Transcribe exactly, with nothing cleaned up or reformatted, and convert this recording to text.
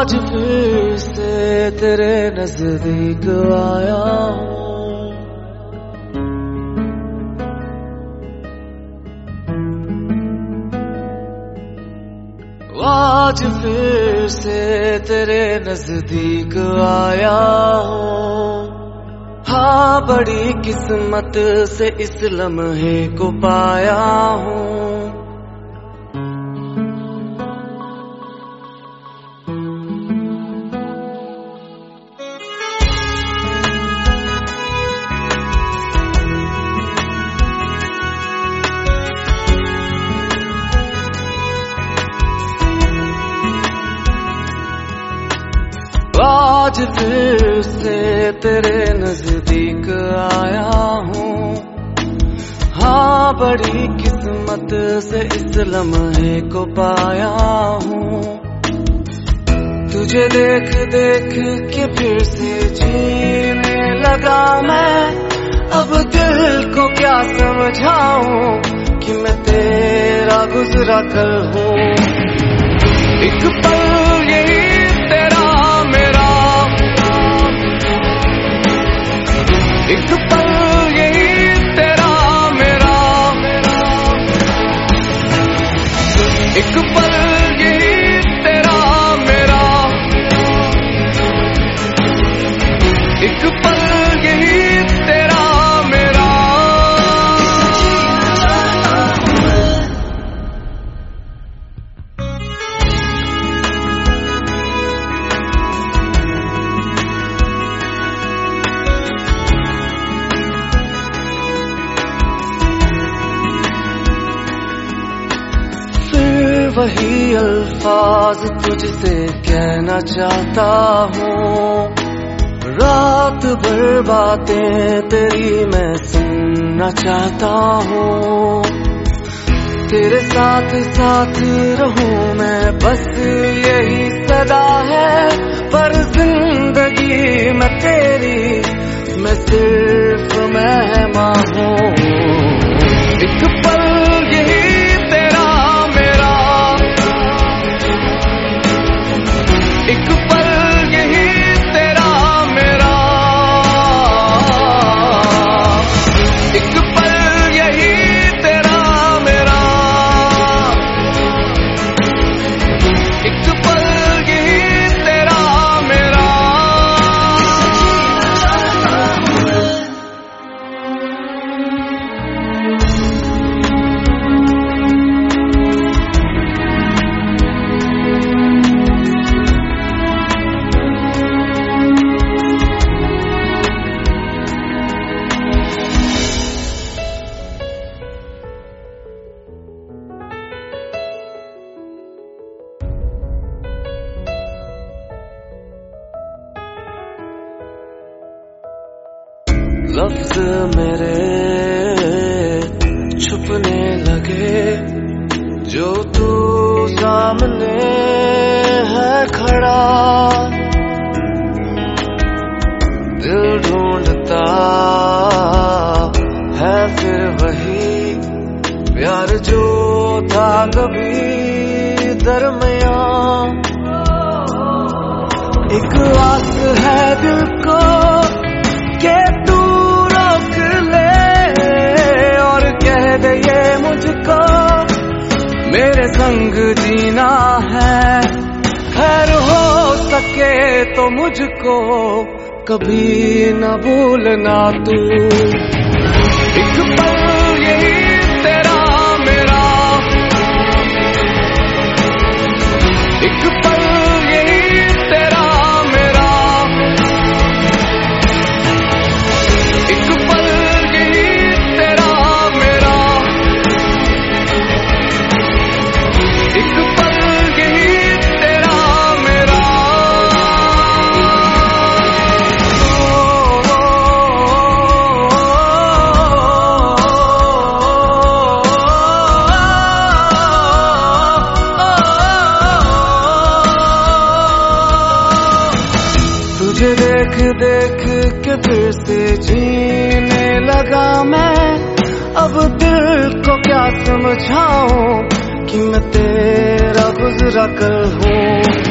आज फिर से तेरे नजदीक आया हूँ, आज फिर से तेरे नजदीक आया हूँ। हाँ, बड़ी किस्मत से इस लम्हे को पाया हूँ। आज फिर से तेरे नजदीक आया हूँ। हाँ, बड़ी किस्मत से इस लम्हे को पाया हूँ। तुझे देख देख के फिर से जीने लगा मैं। अब दिल को क्या समझाऊं कि मैं तेरा गुजरा कल हूँ। एक पल यही तेरा मेरा, एक पल यही तेरा मेरा, एक पल यही तेरा मेरा, एक पल यही तेरा मेरा। वही अल्फाज तुझसे कहना चाहता हूँ। रात भर बातें तेरी मैं सुनना चाहता हूँ। तेरे साथ साथ रहूं मैं, बस यही सदा है। पर जिंदगी में तेरी मैं सिर्फ मेहमान हूँ। एक पल यही तेरा मेरा, एक पल यही तेरा मेरा, एक पल यही तेरा मेरा, एक पल यही तेरा मेरा। लफ्ज मेरे छुपने लगे, जो तू सामने है खड़ा। दिल ढूंढता है फिर वही प्यार जो था कभी दरमियां। एक आस है दिल को के तू रोक ले और कह दे ये मुझको मेरे संग जीना है। खैर हो सके तो मुझको कभी न भूलना तू। एक पल यही तेरा मेरा, एक पल यही तेरा मेरा, एक पल यही तेरा मेरा, एक पल यही तेरा मेरा। तुझे देख देख के फिर से जीने लगा मैं। अब दिल को क्या समझाऊं कि मैं तेरा गुजरा कल हूँ।